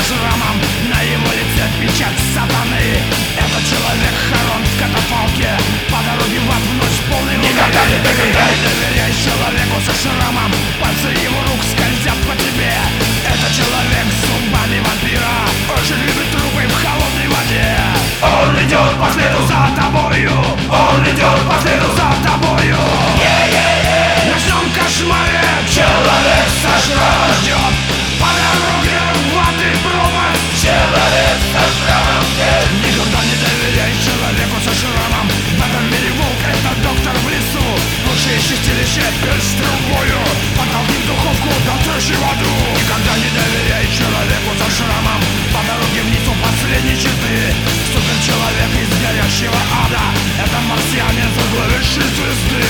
шрамом, на его лице печать сатаны. Это человек Харон в катафалке, по дороге в ад вновь полный луны. Никогда не доверяй человеку со шрамом, пальцы его рук скользят по тебе. Это человек с зубами вампира, очень любит трупы в холодной воде. Он идет по следу за тобою, он идет по следу за тобою. В ночном кошмаре человек со шрамом ждет по дороге в ад и пропасть. Человек со шрамом здесь. Никогда не доверяй человеку со шрамом. В этом мире волк — это доктор в лесу. Лучшее чистилище пить с трубою, потолки в духовку, да трэши в аду. Никогда не доверяй человеку со шрамом. По дороге вниз у последней черты суперчеловек из горящего ада. Это марсианин с главешей звезды.